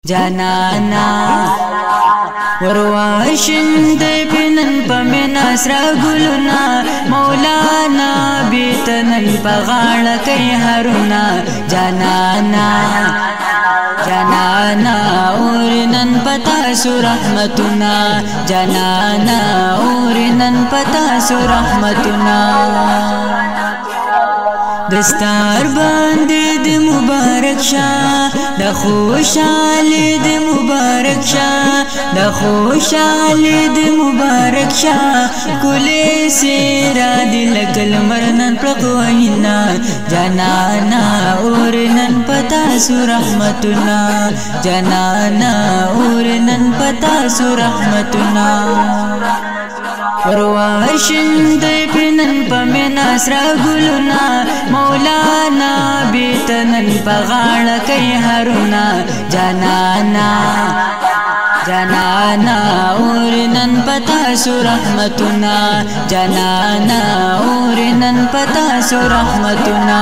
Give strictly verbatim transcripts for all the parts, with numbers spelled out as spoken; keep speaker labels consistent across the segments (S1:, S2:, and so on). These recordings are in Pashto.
S1: جانانا ورواشن دی پنن پمنا سرا گلونا مولانا بیتنن پغاڑ کئی ہرونا جانانا جانانا اورنن پتا سو رحمتنا جانانا اورنن پتا سو رحمتنا دستار باندې د مبارک شاه د خوشالي د مبارک شاه د خوشالي د مبارک شاه کله سیرا دل کل مرنن پرقوینا جانانا اورنن پتا سو رحمتنا جانانا اورنن پتا سو رحمتنا ورواشن دی پنن پمنا سرا گلونا مولانا بیتنن پغاڑ کئی ہرونا جانانا جانانا اورنن پتا سو رحمتنا جانانا اورنن پتا سو رحمتنا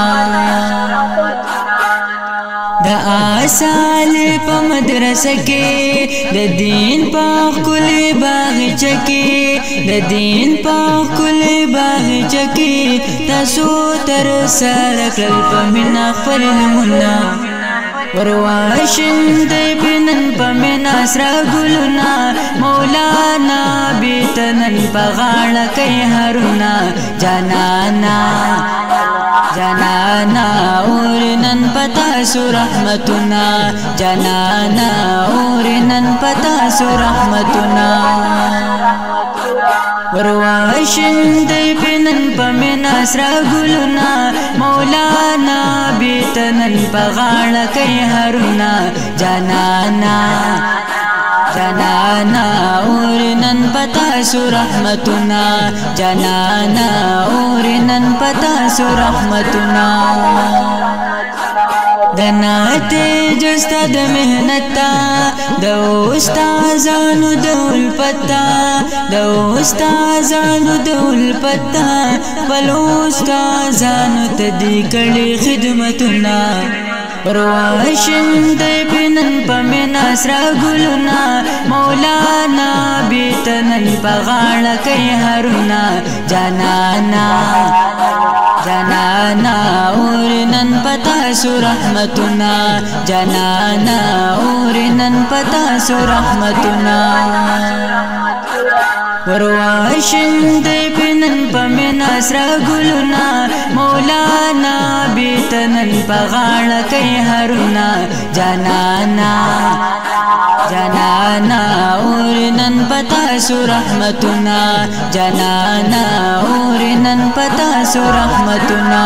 S1: دا آسال پا مدرسه کې د دین پاک کلی باغچه کې د دین پاک کلی باغچه کې تاسو تر سره کړل په مینا خپل نمونه ورواشن دی پنن په مینا سرا ګلونا مولانا بیتنن په غاړه کوي هرونا جانانا جانانا اورنن پتا سو رحمتنا جانانا اورنن پتا سو رحمتنا ورواشن دی پنن پمنا سرا گلونا مولانا بیتنن پغاڑ کئی ہرونا جانانا جانانا اورنن پتا سو رحمتنا جانانا اورنن پتا سو رحمتنا دناتے جستا د محنتا د استادانو د الپتا د استادانو د الپتا بل استادانو ته دی کړي خدمتنا رواشن دی پنن پمنا سرا گلونا مولانا بیتنن پغاڑ کئی ہرونا جانانا جانانا اورنن پتا سو رحمتنا جانانا اورنن پتا سو رحمتنا ورواشن دی پنن پمنا سرا گلونا مولانا بیتنن پغاڑ کئی ہرونا جانانا جانانا اورنن پتا سو رحمتنا جانانا اورنن پتا سو رحمتنا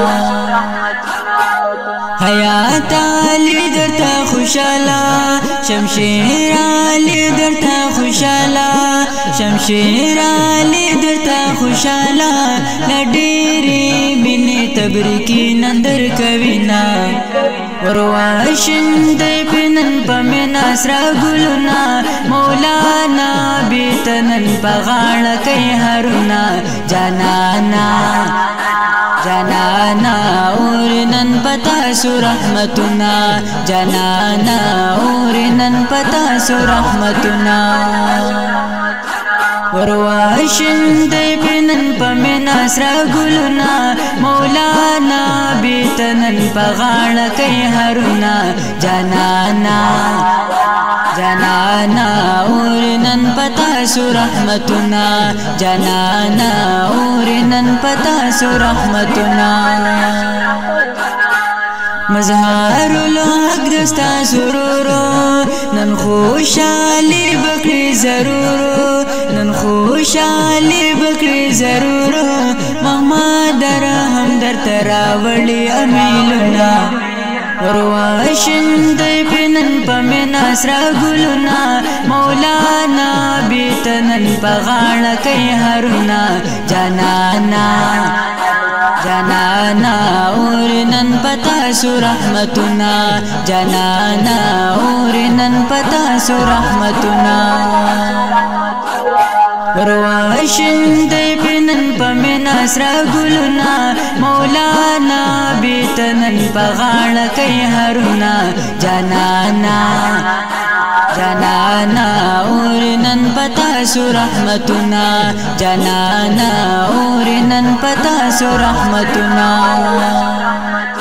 S1: حیات علی درتا خوشالا شمشیر علی درتا خوشالا شمشیر علی درتا خوشالا لډيري مینه تبریکی نندر کوینا ورواشن دی پنن پمنا سرا گلونا مولانا بیتنن پغاڑ کئی ہرونا جانانا جانانا اورنن پتا سو رحمتنا جانانا اورنن پتا سو رحمتنا ورواشن دی پنن پمنا سرا گلونا مولانا بیتنن پغاڑ کئی ہرونا جانانا جانانا اورنن پتا سو رحمتنا جانانا اورنن پتا سو رحمتنا مظهر الحق دستا سرورو نن خوشالی بکری ضرورو نن خوشالی بکری ضرورو محمد رحم در تراولی امیلنا ورواشن دی پنن پمنا سرا گلونا مولانا بیتنن پغاڑ کئی ہرونا جانانا جانانا اورنن پتا سو رحمتنا جانانا اورنن پتا سو رحمتنا ورواشن دی پنن پمنا سر ګلونا مولانا بیتنن پغاړه کوي هرونا جانانا جانانا اورنن پتا سو رحمتنا جانانا اورنن پتا سو رحمتنا